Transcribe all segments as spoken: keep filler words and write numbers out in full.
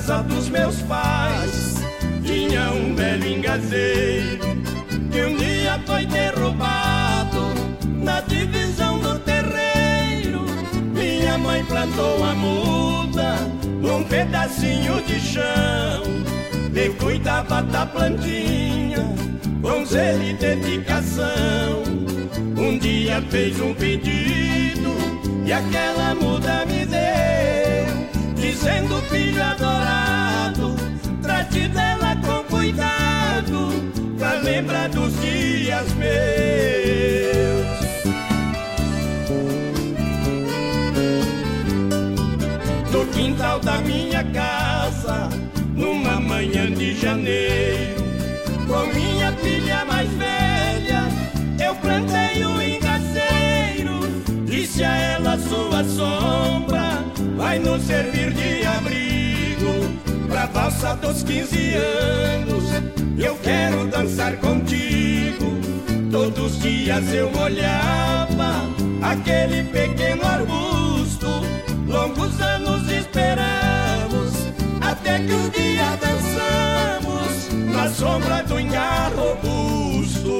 casa dos meus pais tinha um velho engazeiro que um dia foi derrubado na divisão do terreiro. Minha mãe plantou a muda num pedacinho de chão e cuidava da plantinha com zelo e dedicação. Um dia fez um pedido e aquela muda me deu, dizendo: filho adorado, trate dela com cuidado, pra lembrar dos dias meus. No quintal da minha casa, numa manhã de janeiro, com minha filha mais velha, eu plantei um engazeiro. Disse a ela: sua sombra vai nos servir de abrigo pra valsa dos quinze anos. Eu quero dançar contigo. Todos os dias eu olhava aquele pequeno arbusto. Longos anos esperamos até que um dia dançamos na sombra do ingá robusto.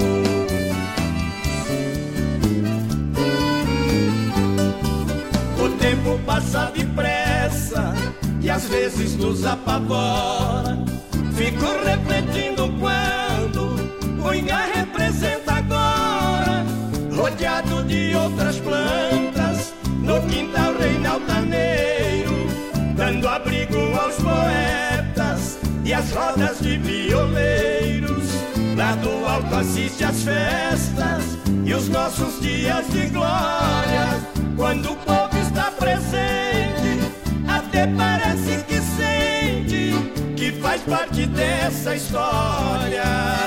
O tempo passa depressa e às vezes nos apavora. Fico refletindo quando o ingá representa agora, rodeado de outras plantas, no quintal reina altaneiro, dando abrigo aos poetas e às rodas de violeiros. Lá do alto assiste às festas e os nossos dias de glória. Quando o povo está presente, até parece que sente que faz parte dessa história.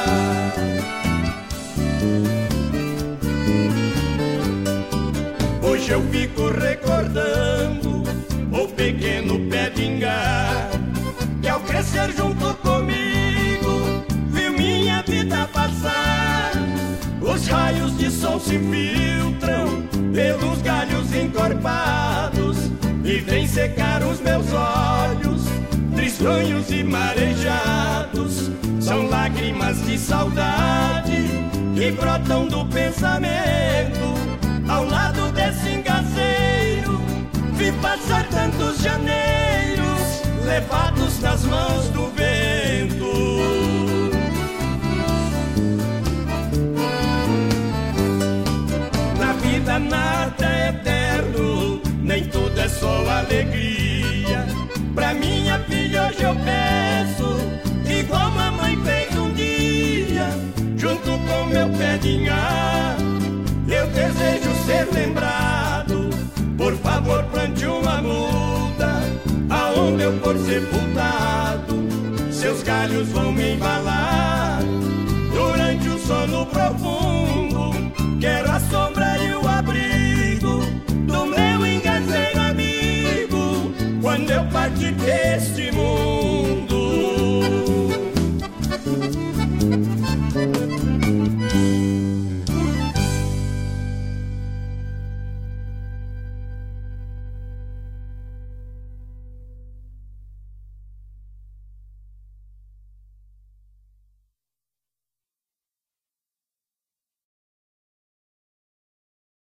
Hoje eu fico recordando o pequeno pé de ingá, que ao crescer junto comigo viu minha vida passar. Os raios de sol se filtram pelos galhos encorpados e vem secar os meus olhos, tristonhos e marejados. São lágrimas de saudade que brotam do pensamento. Ao lado desse engazeiro vi passar tantos janeiros, levados nas mãos do vento. Na vida nada é eterno, nem tudo é só alegria. Pra minha filha hoje eu peço, igual mamãe fez um dia, junto com meu pé de ingá. Eu desejo ser lembrado, por favor plante uma muda aonde eu for sepultado. Seus galhos vão me embalar durante o sono profundo.